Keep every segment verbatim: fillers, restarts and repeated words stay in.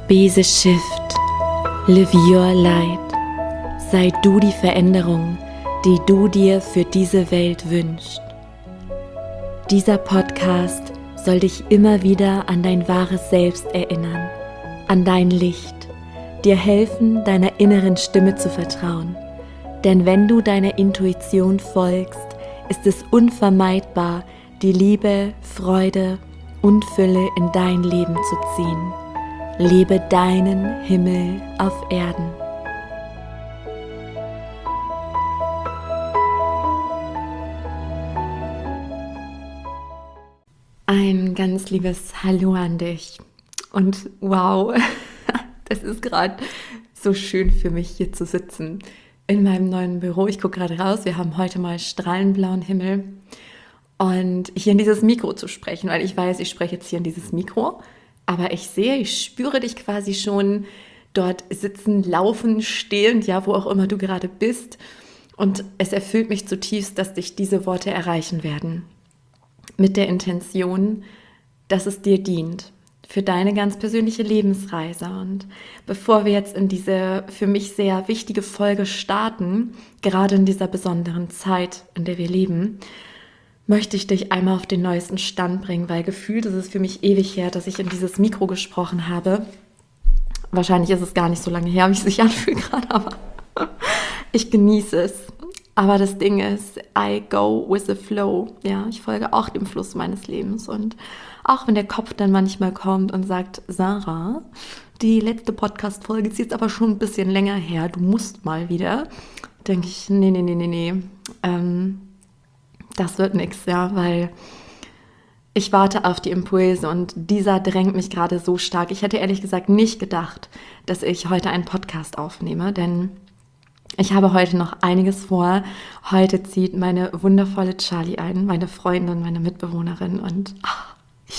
Be the shift, live your light. Sei du die Veränderung, die du dir für diese Welt wünschst. Dieser Podcast soll dich immer wieder an dein wahres Selbst erinnern, an dein Licht, dir helfen, deiner inneren Stimme zu vertrauen. Denn wenn du deiner Intuition folgst, ist es unvermeidbar, die Liebe, Freude und Fülle in dein Leben zu ziehen. Lebe deinen Himmel auf Erden. Ein ganz liebes Hallo an dich. Und wow, das ist gerade so schön für mich, hier zu sitzen in meinem neuen Büro. Ich gucke gerade raus, wir haben heute mal strahlenblauen Himmel. Und hier in dieses Mikro zu sprechen, weil ich weiß, ich spreche jetzt hier in dieses Mikro, aber ich sehe, ich spüre dich quasi schon dort sitzen, laufen, stehend, ja, wo auch immer du gerade bist. Und es erfüllt mich zutiefst, dass dich diese Worte erreichen werden. Mit der Intention, dass es dir dient für deine ganz persönliche Lebensreise. Und bevor wir jetzt in diese für mich sehr wichtige Folge starten, gerade in dieser besonderen Zeit, in der wir leben, möchte ich dich einmal auf den neuesten Stand bringen, weil gefühlt ist es für mich ewig her, dass ich in dieses Mikro gesprochen habe. Wahrscheinlich ist es gar nicht so lange her, wie es sich anfühlt gerade, aber ich genieße es. Aber das Ding ist, I go with the flow. Ja, ich folge auch dem Fluss meines Lebens. Und auch wenn der Kopf dann manchmal kommt und sagt, Sarah, die letzte Podcast-Folge ist jetzt aber schon ein bisschen länger her, du musst mal wieder, denke ich, nee, nee, nee, nee, nee, ähm, das wird nichts, ja, weil ich warte auf die Impulse und dieser drängt mich gerade so stark. Ich hätte ehrlich gesagt nicht gedacht, dass ich heute einen Podcast aufnehme, denn ich habe heute noch einiges vor. Heute zieht meine wundervolle Charlie ein, meine Freundin, meine Mitbewohnerin und ach,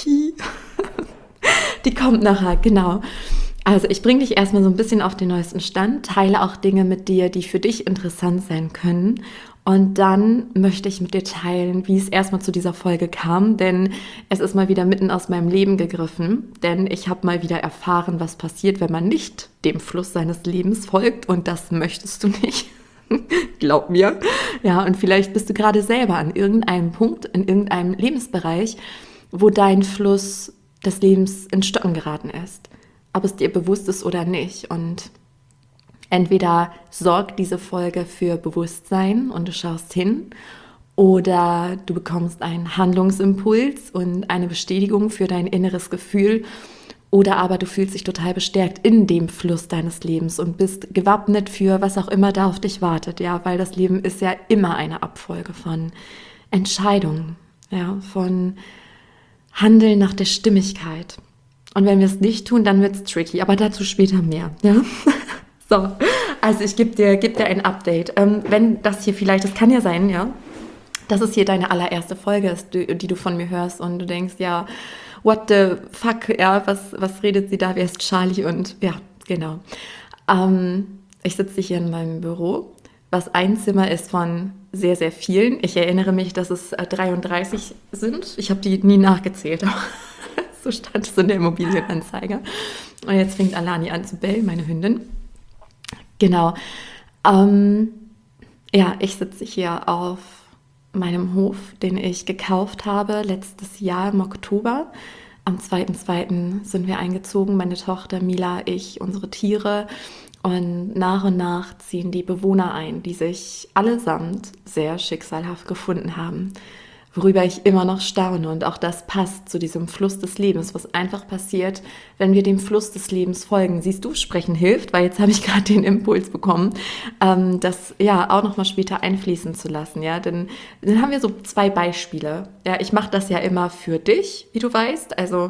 die kommt nachher, genau. Also ich bringe dich erstmal so ein bisschen auf den neuesten Stand, teile auch Dinge mit dir, die für dich interessant sein können. Und dann möchte ich mit dir teilen, wie es erstmal zu dieser Folge kam, denn es ist mal wieder mitten aus meinem Leben gegriffen, denn ich habe mal wieder erfahren, was passiert, wenn man nicht dem Fluss seines Lebens folgt und das möchtest du nicht. Glaub mir. Ja, und vielleicht bist du gerade selber an irgendeinem Punkt, in irgendeinem Lebensbereich, wo dein Fluss des Lebens in Stocken geraten ist, ob es dir bewusst ist oder nicht. Und entweder sorgt diese Folge für Bewusstsein und du schaust hin oder du bekommst einen Handlungsimpuls und eine Bestätigung für dein inneres Gefühl oder aber du fühlst dich total bestärkt in dem Fluss deines Lebens und bist gewappnet für was auch immer da auf dich wartet, ja, weil das Leben ist ja immer eine Abfolge von Entscheidungen, ja, von Handeln nach der Stimmigkeit. Und wenn wir es nicht tun, dann wird es tricky, aber dazu später mehr, ja. So, also ich gebe dir, geb dir ein Update. Ähm, wenn das hier vielleicht, das kann ja sein, ja, dass es hier deine allererste Folge ist, die, die du von mir hörst und du denkst, ja, what the fuck, ja, was, was redet sie da, wer ist Charlie und ja, genau. Ähm, ich sitze hier in meinem Büro, was ein Zimmer ist von sehr, sehr vielen. Ich erinnere mich, dass es äh, dreiunddreißig sind. Ich habe die nie nachgezählt, aber so stand es in der Immobilienanzeige. Und jetzt fängt Alani an zu bellen, meine Hündin. Genau. Ähm, ja, ich sitze hier auf meinem Hof, den ich gekauft habe letztes Jahr im Oktober. Am zweiten zweiten sind wir eingezogen, meine Tochter Mila, ich, unsere Tiere. Und nach und nach ziehen die Bewohner ein, die sich allesamt sehr schicksalhaft gefunden haben. Worüber ich immer noch staune und auch das passt zu diesem Fluss des Lebens, was einfach passiert, wenn wir dem Fluss des Lebens folgen. Siehst du, Sprechen hilft, weil jetzt habe ich gerade den Impuls bekommen, ähm, das ja auch nochmal später einfließen zu lassen, ja, denn dann haben wir so zwei Beispiele. Ja, ich mache das ja immer für dich, wie du weißt, also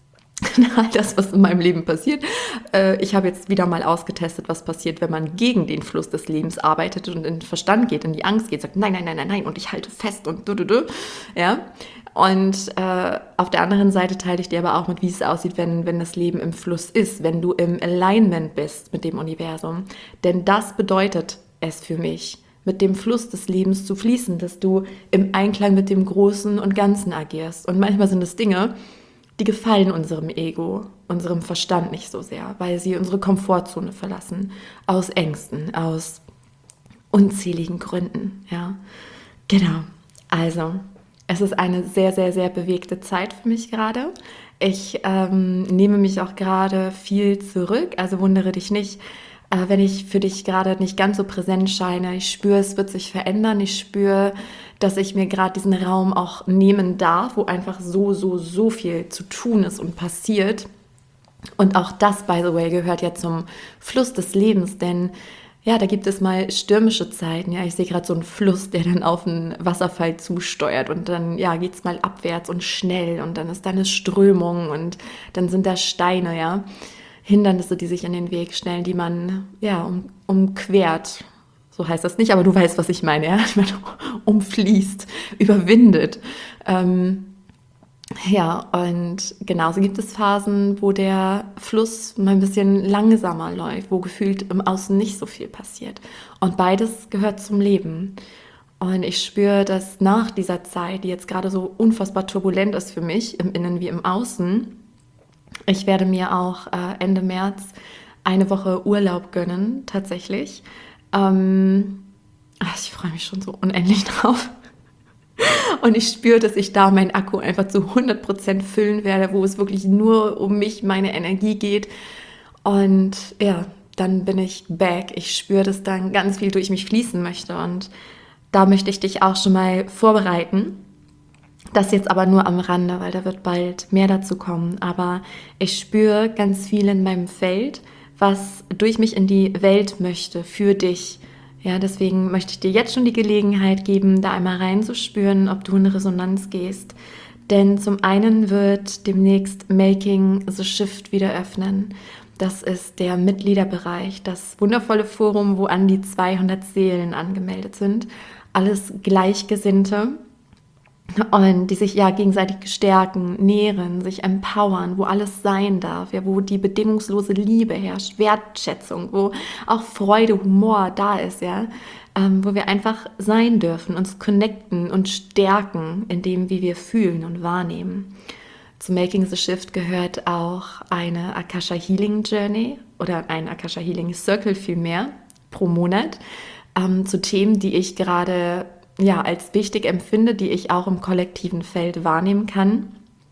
all das, was in meinem Leben passiert. Äh, ich habe jetzt wieder mal ausgetestet, was passiert, wenn man gegen den Fluss des Lebens arbeitet und in den Verstand geht, in die Angst geht, sagt nein, nein, nein, nein, nein und ich halte fest und du, du, du. Ja. Und äh, auf der anderen Seite teile ich dir aber auch mit, wie es aussieht, wenn, wenn das Leben im Fluss ist, wenn du im Alignment bist mit dem Universum. Denn das bedeutet es für mich, mit dem Fluss des Lebens zu fließen, dass du im Einklang mit dem Großen und Ganzen agierst. Und manchmal sind es Dinge, die gefallen unserem Ego, unserem Verstand nicht so sehr, weil sie unsere Komfortzone verlassen, aus Ängsten, aus unzähligen Gründen. Ja, genau. Also, es ist eine sehr, sehr, sehr bewegte Zeit für mich gerade. Ich ähm, nehme mich auch gerade viel zurück, also wundere dich nicht, äh, wenn ich für dich gerade nicht ganz so präsent scheine. Ich spüre, es wird sich verändern. Ich spüre, dass ich mir gerade diesen Raum auch nehmen darf, wo einfach so, so, so viel zu tun ist und passiert. Und auch das, by the way, gehört ja zum Fluss des Lebens, denn ja, da gibt es mal stürmische Zeiten. Ja, ich sehe gerade so einen Fluss, der dann auf einen Wasserfall zusteuert und dann ja, geht es mal abwärts und schnell und dann ist da eine Strömung und dann sind da Steine, ja, Hindernisse, die sich in den Weg stellen, die man ja um, umquert. So heißt das nicht, aber du weißt, was ich meine, ja, man umfließt, überwindet. Ähm, Ja, und genauso gibt es Phasen, wo der Fluss mal ein bisschen langsamer läuft, wo gefühlt im Außen nicht so viel passiert. Und beides gehört zum Leben. Und ich spüre, dass nach dieser Zeit, die jetzt gerade so unfassbar turbulent ist für mich, im Innen wie im Außen, ich werde mir auch äh, Ende März eine Woche Urlaub gönnen, tatsächlich. Ähm, ach, ich freue mich schon so unendlich drauf. Und ich spüre, dass ich da meinen Akku einfach zu hundert Prozent füllen werde, wo es wirklich nur um mich, meine Energie geht. Und ja, dann bin ich back. Ich spüre, dass dann ganz viel durch mich fließen möchte. Und da möchte ich dich auch schon mal vorbereiten. Das jetzt aber nur am Rande, weil da wird bald mehr dazu kommen. Aber ich spüre ganz viel in meinem Feld, was durch mich in die Welt möchte, für dich. Ja, deswegen möchte ich dir jetzt schon die Gelegenheit geben, da einmal reinzuspüren, ob du in Resonanz gehst. Denn zum einen wird demnächst Making the Shift wieder öffnen. Das ist der Mitgliederbereich, das wundervolle Forum, wo an die zweihundert Seelen angemeldet sind. Alles Gleichgesinnte und die sich ja gegenseitig stärken, nähren, sich empowern, wo alles sein darf, ja, wo die bedingungslose Liebe herrscht, Wertschätzung, wo auch Freude, Humor da ist, ja, ähm, wo wir einfach sein dürfen, uns connecten und stärken in dem, wie wir fühlen und wahrnehmen. Zu Making the Shift gehört auch eine Akasha Healing Journey oder ein Akasha Healing Circle vielmehr pro Monat ähm, zu Themen, die ich gerade ja, als wichtig empfinde, die ich auch im kollektiven Feld wahrnehmen kann.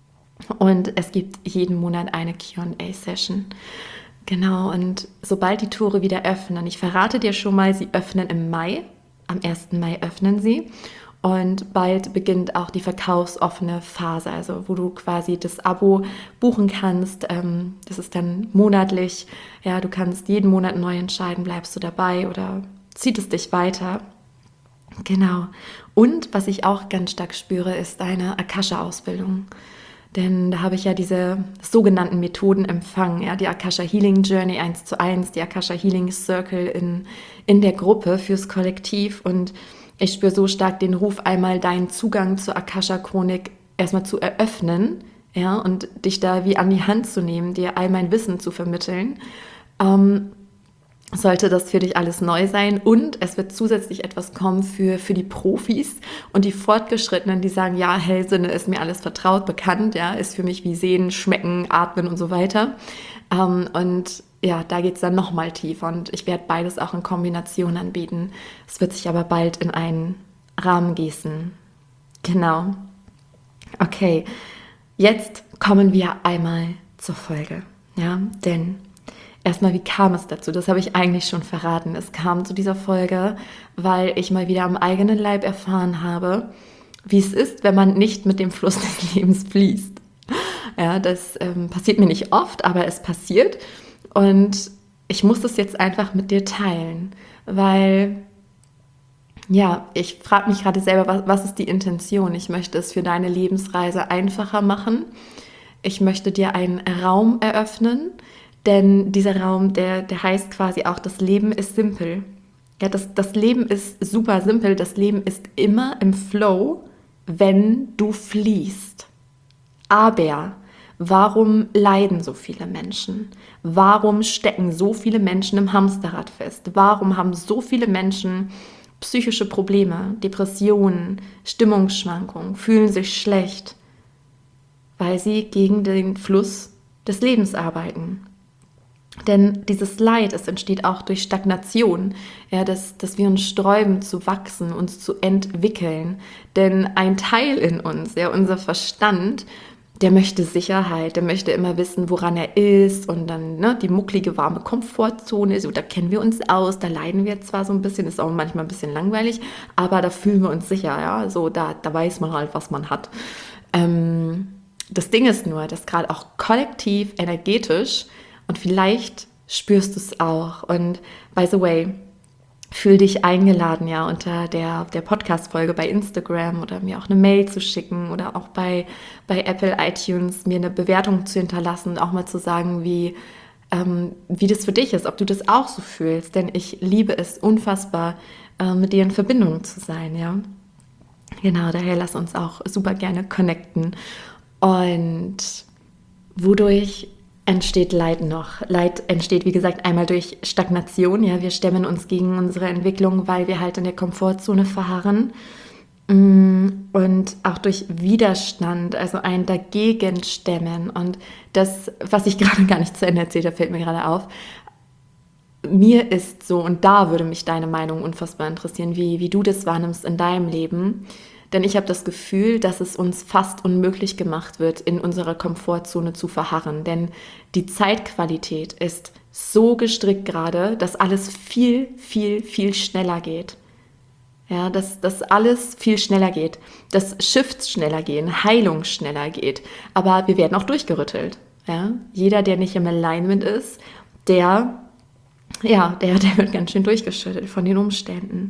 Und es gibt jeden Monat eine Q and A-Session. Genau, und sobald die Tore wieder öffnen, ich verrate dir schon mal, sie öffnen im Mai, am ersten Mai öffnen sie. Und bald beginnt auch die verkaufsoffene Phase, also wo du quasi das Abo buchen kannst. Das ist dann monatlich. Ja, du kannst jeden Monat neu entscheiden, bleibst du dabei oder zieht es dich weiter. Genau. Und was ich auch ganz stark spüre, ist eine Akasha-Ausbildung. Denn da habe ich ja diese sogenannten Methoden empfangen, ja, die Akasha Healing Journey eins zu eins, die Akasha Healing Circle in, in der Gruppe fürs Kollektiv. Und ich spüre so stark den Ruf, einmal deinen Zugang zur Akasha-Chronik erstmal zu eröffnen, ja, und dich da wie an die Hand zu nehmen, dir all mein Wissen zu vermitteln. Ähm, sollte das für dich alles neu sein, und es wird zusätzlich etwas kommen für, für die Profis und die Fortgeschrittenen, die sagen, ja, Hellsinne ist mir alles vertraut, bekannt, ja, ist für mich wie Sehen, Schmecken, Atmen und so weiter. Ähm, und ja, da geht es dann nochmal tiefer und ich werde beides auch in Kombination anbieten. Es wird sich aber bald in einen Rahmen gießen. Genau. Okay, jetzt kommen wir einmal zur Folge, ja, denn erstmal, wie kam es dazu? Das habe ich eigentlich schon verraten. Es kam zu dieser Folge, weil ich mal wieder am eigenen Leib erfahren habe, wie es ist, wenn man nicht mit dem Fluss des Lebens fließt. Ja, das ähm, passiert mir nicht oft, aber es passiert. Und ich muss das jetzt einfach mit dir teilen, weil, ja, ich frage mich gerade selber, was, was ist die Intention? Ich möchte es für deine Lebensreise einfacher machen. Ich möchte dir einen Raum eröffnen, denn dieser Raum, der, der heißt quasi auch, das Leben ist simpel. Ja, das, das Leben ist super simpel. Das Leben ist immer im Flow, wenn du fließt. Aber warum leiden so viele Menschen? Warum stecken so viele Menschen im Hamsterrad fest? Warum haben so viele Menschen psychische Probleme, Depressionen, Stimmungsschwankungen, fühlen sich schlecht? weil sie gegen den Fluss des Lebens arbeiten. Denn dieses Leid, es entsteht auch durch Stagnation, ja, dass, dass wir uns sträuben zu wachsen, uns zu entwickeln. Denn ein Teil in uns, ja, unser Verstand, der möchte Sicherheit, der möchte immer wissen, woran er ist und dann ne, die mucklige, warme Komfortzone, so, da kennen wir uns aus, da leiden wir zwar so ein bisschen, ist auch manchmal ein bisschen langweilig, aber da fühlen wir uns sicher, ja, so, da, da weiß man halt, was man hat. Ähm, das Ding ist nur, dass gerade auch kollektiv, energetisch, und vielleicht spürst du es auch. Und by the way, fühl dich eingeladen, ja, unter der, der Podcast-Folge bei Instagram oder mir auch eine Mail zu schicken oder auch bei, bei Apple iTunes mir eine Bewertung zu hinterlassen und auch mal zu sagen, wie, ähm, wie das für dich ist, ob du das auch so fühlst. Denn ich liebe es unfassbar, äh, mit dir in Verbindung zu sein, ja. Genau, daher lass uns auch super gerne connecten. Und wodurch entsteht Leid noch. Leid entsteht, wie gesagt, einmal durch Stagnation. Ja, wir stemmen uns gegen unsere Entwicklung, weil wir halt in der Komfortzone verharren. Und auch durch Widerstand, also ein Dagegenstemmen. Und das, was ich gerade gar nicht zu Ende erzählt habe, fällt mir gerade auf. Mir ist so, und da würde mich deine Meinung unfassbar interessieren, wie, wie du das wahrnimmst in deinem Leben. Denn ich habe das Gefühl, dass es uns fast unmöglich gemacht wird, in unserer Komfortzone zu verharren. Denn die Zeitqualität ist so gestrickt gerade, dass alles viel, viel, viel schneller geht. Ja, dass, dass alles viel schneller geht. Dass Shifts schneller gehen, Heilung schneller geht. Aber wir werden auch durchgerüttelt. Ja? Jeder, der nicht im Alignment ist, der, ja, der, der wird ganz schön durchgeschüttelt von den Umständen.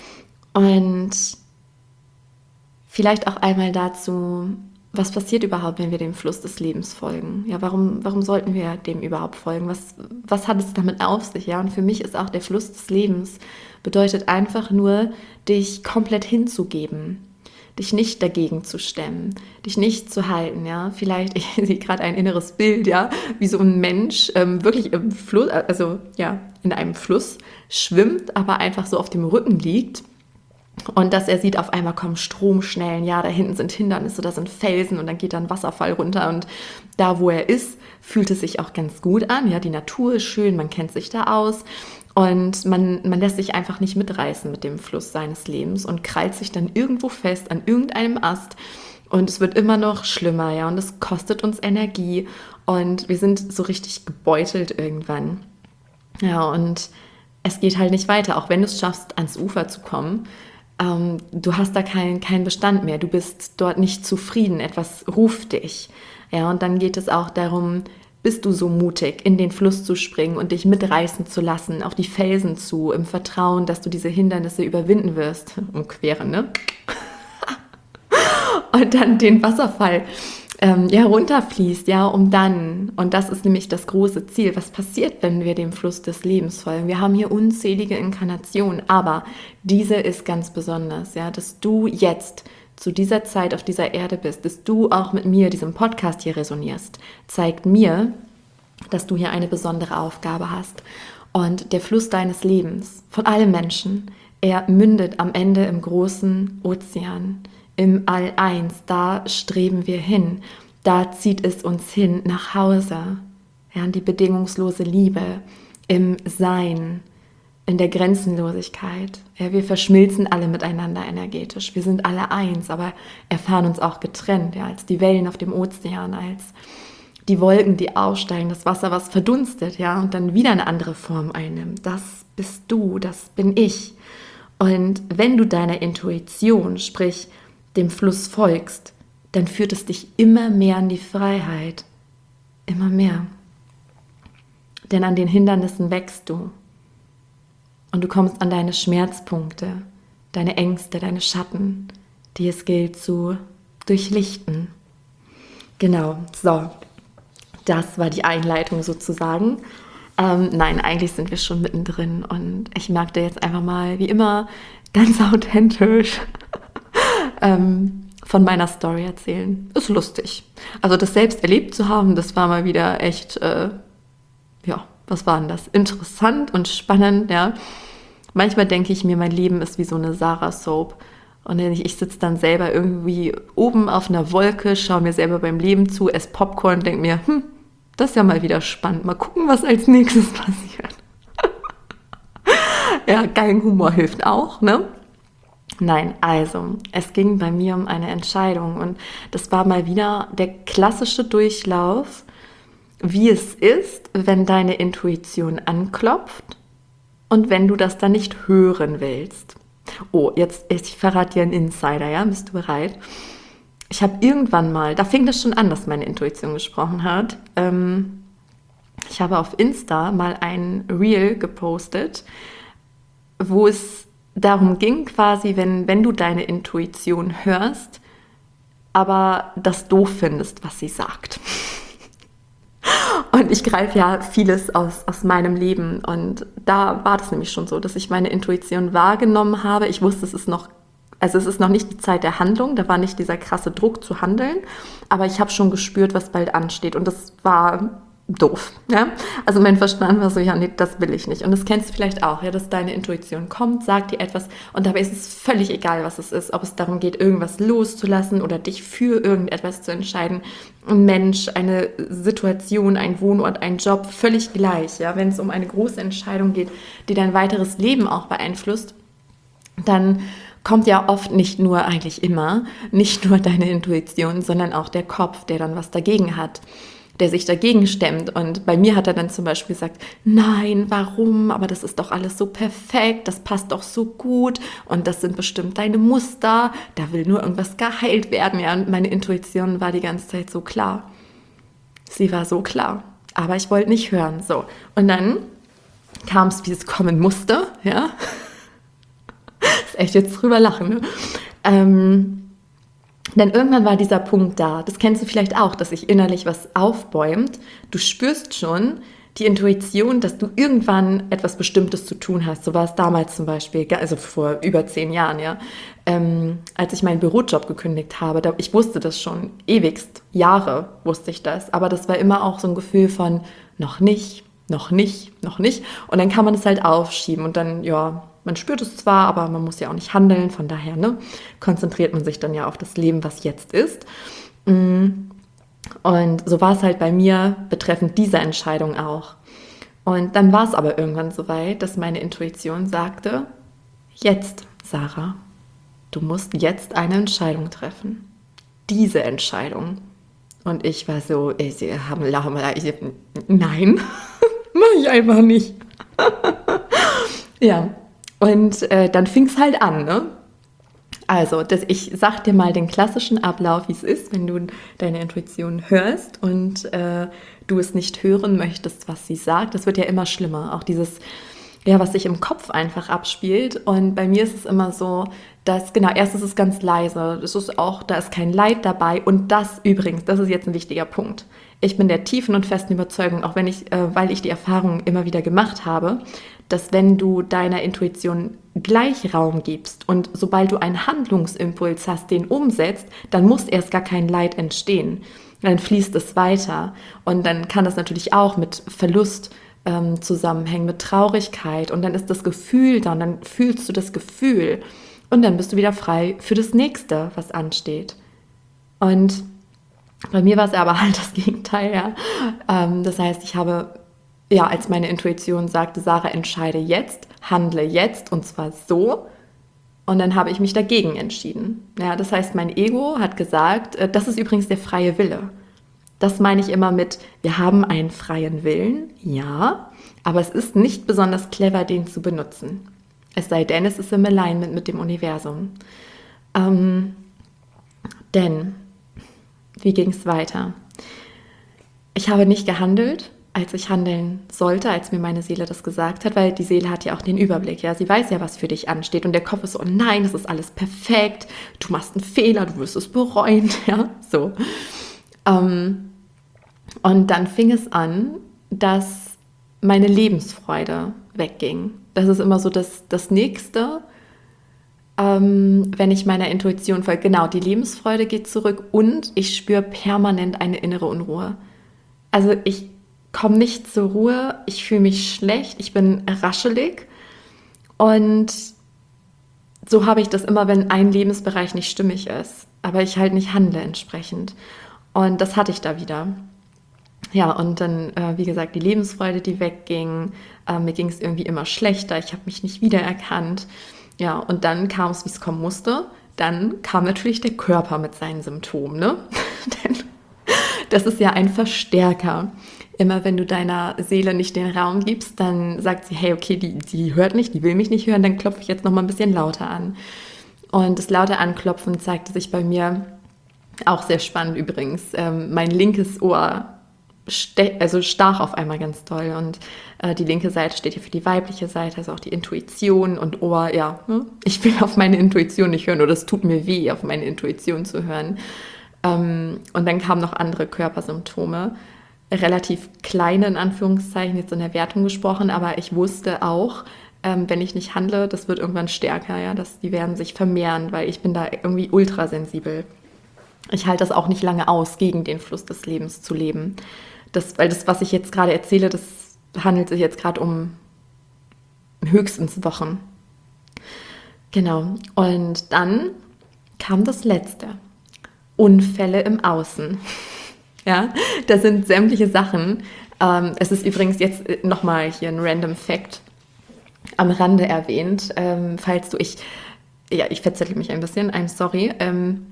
Und vielleicht auch einmal dazu, was passiert überhaupt, wenn wir dem Fluss des Lebens folgen? Ja, warum, warum sollten wir dem überhaupt folgen? Was, was hat es damit auf sich? Ja, und für mich ist auch der Fluss des Lebens bedeutet einfach nur, dich komplett hinzugeben, dich nicht dagegen zu stemmen, dich nicht zu halten. Ja, vielleicht, ich sehe gerade ein inneres Bild, ja, wie so ein Mensch ähm, wirklich im Fluss, also ja, in einem Fluss schwimmt, aber einfach so auf dem Rücken liegt. Und dass er sieht, auf einmal kommen Stromschnellen, ja, da hinten sind Hindernisse, da sind Felsen und dann geht da ein Wasserfall runter und da, wo er ist, fühlt es sich auch ganz gut an, ja, die Natur ist schön, man kennt sich da aus und man, man lässt sich einfach nicht mitreißen mit dem Fluss seines Lebens und krallt sich dann irgendwo fest an irgendeinem Ast und es wird immer noch schlimmer, ja, und es kostet uns Energie und wir sind so richtig gebeutelt irgendwann, ja, und es geht halt nicht weiter, auch wenn du es schaffst, ans Ufer zu kommen. Ähm, du hast da keinen kein Bestand mehr, du bist dort nicht zufrieden, etwas ruft dich. Ja, und dann geht es auch darum, bist du so mutig, in den Fluss zu springen und dich mitreißen zu lassen, auf die Felsen zu, im Vertrauen, dass du diese Hindernisse überwinden wirst, umqueren, ne? Und dann den Wasserfall ähm, ja, runterfließt, ja, um dann, und das ist nämlich das große Ziel, was passiert, wenn wir dem Fluss des Lebens folgen? Wir haben hier unzählige Inkarnationen, aber diese ist ganz besonders, ja, dass du jetzt zu dieser Zeit auf dieser Erde bist, dass du auch mit mir, diesem Podcast hier resonierst, zeigt mir, dass du hier eine besondere Aufgabe hast. Und der Fluss deines Lebens, von allen Menschen, er mündet am Ende im großen Ozean, im All-Eins, da streben wir hin, da zieht es uns hin nach Hause, ja, in die bedingungslose Liebe, im Sein, in der Grenzenlosigkeit. Ja, wir verschmilzen alle miteinander energetisch, wir sind alle eins, aber erfahren uns auch getrennt, ja, als die Wellen auf dem Ozean, als die Wolken, die aufsteigen, das Wasser, was verdunstet, ja, und dann wieder eine andere Form einnimmt. Das bist du, das bin ich. Und wenn du deiner Intuition, sprich dem Fluss folgst, dann führt es dich immer mehr in die Freiheit. Immer mehr. Denn an den Hindernissen wächst du. Und du kommst an deine Schmerzpunkte, deine Ängste, deine Schatten, die es gilt zu durchlichten. Genau, so. Das war die Einleitung sozusagen. Ähm, nein, eigentlich sind wir schon mittendrin und ich mag dir jetzt einfach mal, wie immer, ganz authentisch ähm, von meiner Story erzählen. Ist lustig. Also das selbst erlebt zu haben, das war mal wieder echt, äh, ja, was war denn das? Interessant und spannend, ja. Manchmal denke ich mir, mein Leben ist wie so eine Sarah-Soap Und ich, ich sitze dann selber irgendwie oben auf einer Wolke, schaue mir selber beim Leben zu, esse Popcorn und denke mir, hm, das ist ja mal wieder spannend. Mal gucken, was als nächstes passiert. Ja, Galgenhumor hilft auch, ne? Nein, also, es ging bei mir um eine Entscheidung und das war mal wieder der klassische Durchlauf, wie es ist, wenn deine Intuition anklopft und wenn du das dann nicht hören willst. Oh, jetzt, ich verrate dir einen Insider, ja? Bist du bereit? Ich habe irgendwann mal, da fing das schon an, dass meine Intuition gesprochen hat. Ähm, ich habe auf Insta mal ein Reel gepostet, wo es darum ging, quasi, wenn, wenn du deine Intuition hörst, aber das doof findest, was sie sagt. Und ich greife ja vieles aus, aus meinem Leben und da war das nämlich schon so, dass ich meine Intuition wahrgenommen habe. Ich wusste, es ist noch, also es ist noch nicht die Zeit der Handlung, da war nicht dieser krasse Druck zu handeln, aber ich habe schon gespürt, was bald ansteht und das war doof. Ja? Also mein Verstand war so, ja, nee, das will ich nicht. Und das kennst du vielleicht auch, ja, dass deine Intuition kommt, sagt dir etwas und dabei ist es völlig egal, was es ist, ob es darum geht, irgendwas loszulassen oder dich für irgendetwas zu entscheiden. Ein Mensch, eine Situation, ein Wohnort, ein Job, völlig gleich. Ja? Wenn es um eine große Entscheidung geht, die dein weiteres Leben auch beeinflusst, dann kommt ja oft nicht nur, eigentlich immer, nicht nur deine Intuition, sondern auch der Kopf, der dann was dagegen hat, der sich dagegen stemmt. Und bei mir hat er dann zum Beispiel gesagt, nein, warum? Aber das ist doch alles so perfekt, das passt doch so gut und das sind bestimmt deine Muster, da will nur irgendwas geheilt werden. Ja, und meine Intuition war die ganze Zeit so klar. Sie war so klar, aber ich wollte nicht hören. So. Und dann kam es, wie es kommen musste, ja. Ist echt jetzt drüber lachen, ne? Ähm, Denn irgendwann war dieser Punkt da, das kennst du vielleicht auch, dass sich innerlich was aufbäumt. Du spürst schon die Intuition, dass du irgendwann etwas Bestimmtes zu tun hast. So war es damals zum Beispiel, also vor über zehn Jahren, ja, ähm, als ich meinen Bürojob gekündigt habe. Da, ich wusste das schon, ewigst, Jahre wusste ich das. Aber das war immer auch so ein Gefühl von noch nicht, noch nicht, noch nicht. Und dann kann man es halt aufschieben und dann, ja, man spürt es zwar, aber man muss ja auch nicht handeln. Von daher, ne, konzentriert man sich dann ja auf das Leben, was jetzt ist. Und so war es halt bei mir betreffend dieser Entscheidung auch. Und dann war es aber irgendwann so weit, dass meine Intuition sagte, jetzt, Sarah, du musst jetzt eine Entscheidung treffen. Diese Entscheidung. Und ich war so, ich, ich, nein, mache ich einfach nicht. Ja. Und äh, dann fing es halt an, ne? Also, das, ich sag dir mal den klassischen Ablauf, wie es ist, wenn du deine Intuition hörst und äh, du es nicht hören möchtest, was sie sagt. Das wird ja immer schlimmer, auch dieses, ja, was sich im Kopf einfach abspielt. Und bei mir ist es immer so, dass, genau, erst ist es ganz leise, das ist auch, da ist kein Leid dabei. Und das übrigens, das ist jetzt ein wichtiger Punkt. Ich bin der tiefen und festen Überzeugung, auch wenn ich, äh, weil ich die Erfahrung immer wieder gemacht habe, dass wenn du deiner Intuition gleich Raum gibst und sobald du einen Handlungsimpuls hast, den umsetzt, dann muss erst gar kein Leid entstehen. Dann fließt es weiter und dann kann das natürlich auch mit Verlust ähm, zusammenhängen, mit Traurigkeit und dann ist das Gefühl da und dann fühlst du das Gefühl und dann bist du wieder frei für das Nächste, was ansteht. Und bei mir war es aber halt das Gegenteil, ja. Ähm, das heißt, ich habe Ja, als meine Intuition sagte, Sarah, entscheide jetzt, handle jetzt und zwar so. Und dann habe ich mich dagegen entschieden. Ja, das heißt, mein Ego hat gesagt, äh, das ist übrigens der freie Wille. Das meine ich immer mit, wir haben einen freien Willen, ja, aber es ist nicht besonders clever, den zu benutzen. Es sei denn, es ist im Alignment mit dem Universum. Ähm, denn, wie ging es weiter? Ich habe nicht gehandelt, als ich handeln sollte, als mir meine Seele das gesagt hat, weil die Seele hat ja auch den Überblick, ja, sie weiß ja, was für dich ansteht und der Kopf ist so, oh nein, das ist alles perfekt, du machst einen Fehler, du wirst es bereuen, ja, so. Ähm, und dann fing es an, dass meine Lebensfreude wegging. Das ist immer so das, das Nächste, ähm, wenn ich meiner Intuition folge. Genau, die Lebensfreude geht zurück und ich spüre permanent eine innere Unruhe. Also ich komme nicht zur Ruhe, ich fühle mich schlecht, ich bin raschelig und so habe ich das immer, wenn ein Lebensbereich nicht stimmig ist, aber ich halt nicht handle entsprechend. Und das hatte ich da wieder. Ja, und dann, äh, wie gesagt, die Lebensfreude, die wegging. Äh, mir ging es irgendwie immer schlechter. Ich habe mich nicht wiedererkannt. Ja, und dann kam es, wie es kommen musste. Dann kam natürlich der Körper mit seinen Symptomen, ne? Denn das ist ja ein Verstärker. Immer wenn du deiner Seele nicht den Raum gibst, dann sagt sie, hey, okay, die, die hört nicht, die will mich nicht hören, dann klopfe ich jetzt noch mal ein bisschen lauter an. Und das laute Anklopfen zeigte sich bei mir auch sehr spannend übrigens. Ähm, mein linkes Ohr ste- also stach auf einmal ganz doll und äh, die linke Seite steht hier für die weibliche Seite, also auch die Intuition und Ohr, ja, ne? Ich will auf meine Intuition nicht hören oder es tut mir weh, auf meine Intuition zu hören. Ähm, und dann kamen noch andere Körpersymptome, relativ kleine in Anführungszeichen, jetzt in der Wertung gesprochen, aber ich wusste auch, ähm, wenn ich nicht handle, das wird irgendwann stärker, ja, dass die werden sich vermehren, weil ich bin da irgendwie ultrasensibel. Ich halte das auch nicht lange aus, gegen den Fluss des Lebens zu leben. Das, weil das, was ich jetzt gerade erzähle, das handelt sich jetzt gerade um höchstens Wochen. Genau. Und dann kam das Letzte. Unfälle im Außen. Ja, das sind sämtliche Sachen. Ähm, es ist übrigens jetzt nochmal hier ein Random Fact am Rande erwähnt, ähm, falls du, ich, ja, ich verzettle mich ein bisschen, I'm sorry. Ähm,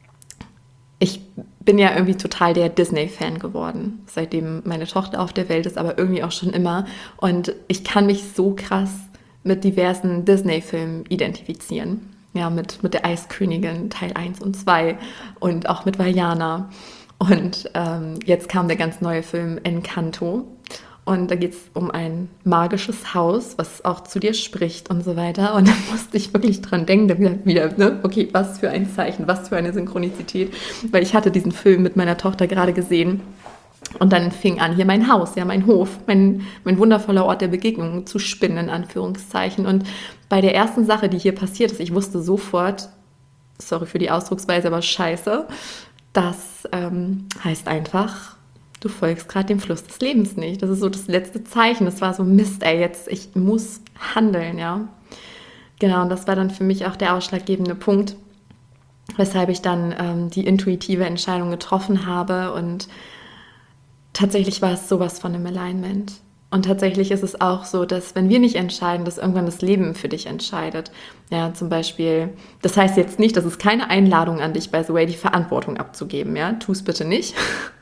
ich bin ja irgendwie total der Disney-Fan geworden, seitdem meine Tochter auf der Welt ist, aber irgendwie auch schon immer. Und ich kann mich so krass mit diversen Disney-Filmen identifizieren. Ja, mit, mit der Eiskönigin Teil eins und zwei und auch mit Vaiana. Und ähm, jetzt kam der ganz neue Film Encanto. Und da geht es um ein magisches Haus, was auch zu dir spricht und so weiter. Und da musste ich wirklich dran denken, dann wieder, wieder ne? Okay, was für ein Zeichen, was für eine Synchronizität. Weil ich hatte diesen Film mit meiner Tochter gerade gesehen. Und dann fing an, hier mein Haus, ja, mein Hof, mein, mein wundervoller Ort der Begegnung zu spinnen, in Anführungszeichen. Und bei der ersten Sache, die hier passiert ist, ich wusste sofort, sorry für die Ausdrucksweise, aber scheiße, das ähm, heißt einfach, du folgst gerade dem Fluss des Lebens nicht. Das ist so das letzte Zeichen. Das war so, Mist, ey, jetzt, ich muss handeln, ja. Genau, und das war dann für mich auch der ausschlaggebende Punkt, weshalb ich dann ähm, die intuitive Entscheidung getroffen habe. Und tatsächlich war es sowas von einem Alignment. Und tatsächlich ist es auch so, dass wenn wir nicht entscheiden, dass irgendwann das Leben für dich entscheidet. Ja, zum Beispiel, das heißt jetzt nicht, das ist keine Einladung an dich, by the way, die Verantwortung abzugeben. Ja, tu es bitte nicht.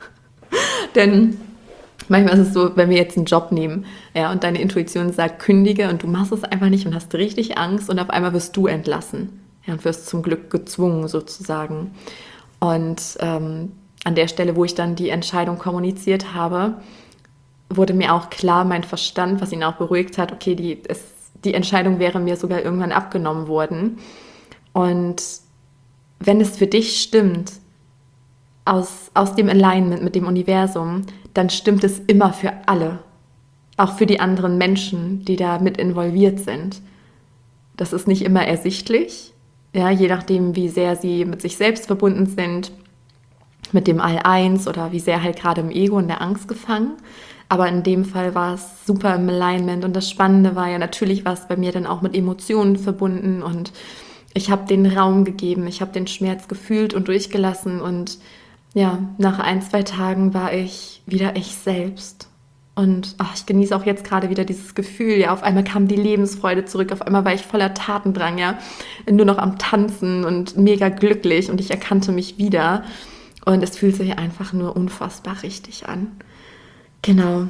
Denn manchmal ist es so, wenn wir jetzt einen Job nehmen, ja, und deine Intuition sagt, kündige und du machst es einfach nicht und hast richtig Angst und auf einmal wirst du entlassen. Ja, und wirst zum Glück gezwungen sozusagen. Und ähm, an der Stelle, wo ich dann die Entscheidung kommuniziert habe, wurde mir auch klar, mein Verstand, was ihn auch beruhigt hat, okay, die, es, die Entscheidung wäre mir sogar irgendwann abgenommen worden. Und wenn es für dich stimmt, aus, aus dem Alignment mit dem Universum, dann stimmt es immer für alle. Auch für die anderen Menschen, die da mit involviert sind. Das ist nicht immer ersichtlich, ja, je nachdem, wie sehr sie mit sich selbst verbunden sind, mit dem All-Eins oder wie sehr halt gerade im Ego und der Angst gefangen. Aber in dem Fall war es super im Alignment und das Spannende war ja, natürlich war es bei mir dann auch mit Emotionen verbunden und ich habe den Raum gegeben, ich habe den Schmerz gefühlt und durchgelassen und ja, nach ein, zwei Tagen war ich wieder ich selbst. Und ach, ich genieße auch jetzt gerade wieder dieses Gefühl, ja, auf einmal kam die Lebensfreude zurück, auf einmal war ich voller Tatendrang, ja, nur noch am Tanzen und mega glücklich und ich erkannte mich wieder und es fühlt sich einfach nur unfassbar richtig an. Genau.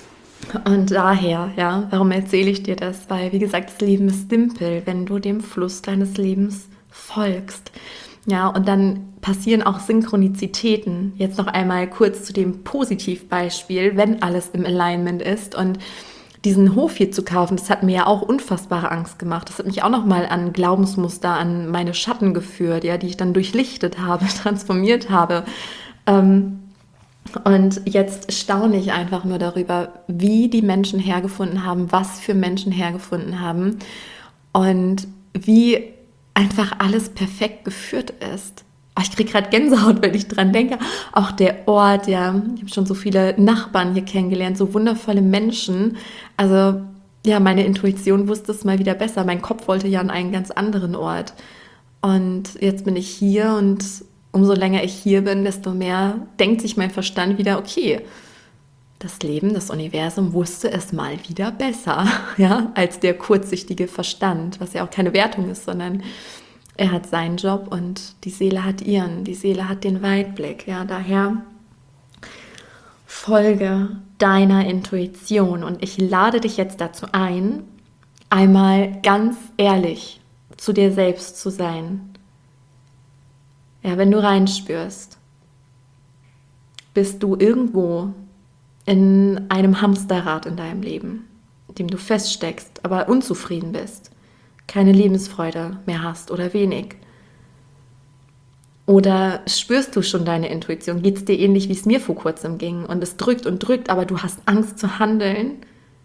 Und daher, ja, warum erzähle ich dir das? Weil, wie gesagt, das Leben ist simpel, wenn du dem Fluss deines Lebens folgst. Ja, und dann passieren auch Synchronizitäten. Jetzt noch einmal kurz zu dem Positivbeispiel, wenn alles im Alignment ist. Und diesen Hof hier zu kaufen, das hat mir ja auch unfassbare Angst gemacht. Das hat mich auch nochmal an Glaubensmuster, an meine Schatten geführt, ja, die ich dann durchlichtet habe, transformiert habe. Ähm, und jetzt staune ich einfach nur darüber, wie die Menschen hergefunden haben, was für Menschen hergefunden haben und wie einfach alles perfekt geführt ist. Oh, ich kriege gerade Gänsehaut, wenn ich dran denke. Auch der Ort, ja, ich habe schon so viele Nachbarn hier kennengelernt, so wundervolle Menschen. Also ja, meine Intuition wusste es mal wieder besser. Mein Kopf wollte ja an einen ganz anderen Ort. Und jetzt bin ich hier und umso länger ich hier bin, desto mehr denkt sich mein Verstand wieder, okay, das Leben, das Universum wusste es mal wieder besser, ja, als der kurzsichtige Verstand, was ja auch keine Wertung ist, sondern er hat seinen Job und die Seele hat ihren, die Seele hat den Weitblick, ja, daher folge deiner Intuition und ich lade dich jetzt dazu ein, einmal ganz ehrlich zu dir selbst zu sein. Ja, wenn du reinspürst, bist du irgendwo in einem Hamsterrad in deinem Leben, in dem du feststeckst, aber unzufrieden bist, keine Lebensfreude mehr hast oder wenig. Oder spürst du schon deine Intuition? Geht es dir ähnlich, wie es mir vor kurzem ging? Und es drückt und drückt, aber du hast Angst zu handeln?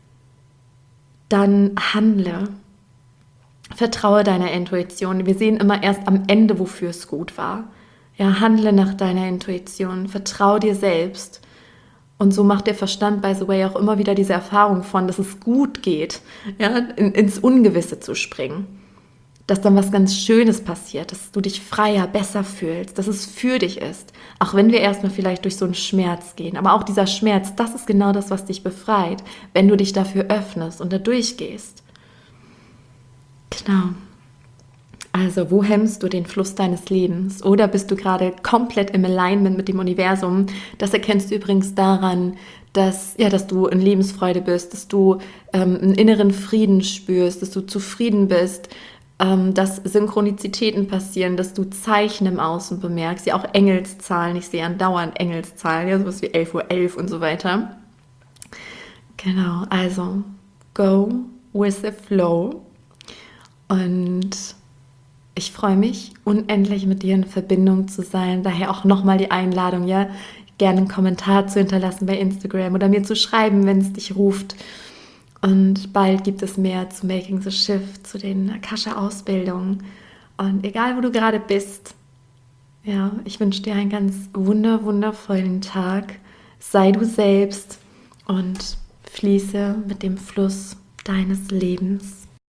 Dann handle. Vertraue deiner Intuition. Wir sehen immer erst am Ende, wofür es gut war. Ja, handle nach deiner Intuition. Vertraue dir selbst. Und so macht der Verstand, by the way, auch immer wieder diese Erfahrung von, dass es gut geht, ja, in, ins Ungewisse zu springen. Dass dann was ganz Schönes passiert, dass du dich freier, besser fühlst, dass es für dich ist. Auch wenn wir erstmal vielleicht durch so einen Schmerz gehen. Aber auch dieser Schmerz, das ist genau das, was dich befreit, wenn du dich dafür öffnest und da durchgehst. Genau. Also, wo hemmst du den Fluss deines Lebens? Oder bist du gerade komplett im Alignment mit dem Universum? Das erkennst du übrigens daran, dass, ja, dass du in Lebensfreude bist, dass du ähm, einen inneren Frieden spürst, dass du zufrieden bist, ähm, dass Synchronizitäten passieren, dass du Zeichen im Außen bemerkst, ja auch Engelszahlen. Ich sehe andauernd Engelszahlen, ja, sowas wie elf Uhr elf und so weiter. Genau, also go with the flow. Und ich freue mich, unendlich mit dir in Verbindung zu sein. Daher auch nochmal die Einladung, ja, gerne einen Kommentar zu hinterlassen bei Instagram oder mir zu schreiben, wenn es dich ruft. Und bald gibt es mehr zu Making the Shift, zu den Akasha-Ausbildungen. Und egal, wo du gerade bist, ja, ich wünsche dir einen ganz wunder, wundervollen Tag. Sei du selbst und fließe mit dem Fluss deines Lebens.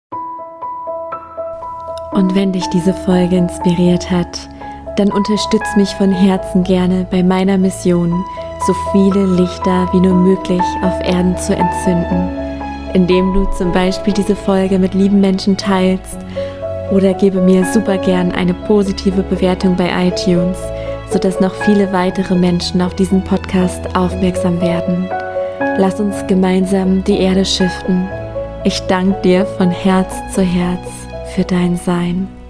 Und wenn dich diese Folge inspiriert hat, dann unterstütz mich von Herzen gerne bei meiner Mission, so viele Lichter wie nur möglich auf Erden zu entzünden, indem du zum Beispiel diese Folge mit lieben Menschen teilst oder gebe mir super gern eine positive Bewertung bei iTunes, sodass noch viele weitere Menschen auf diesen Podcast aufmerksam werden. Lass uns gemeinsam die Erde shiften. Ich danke dir von Herz zu Herz für dein Sein.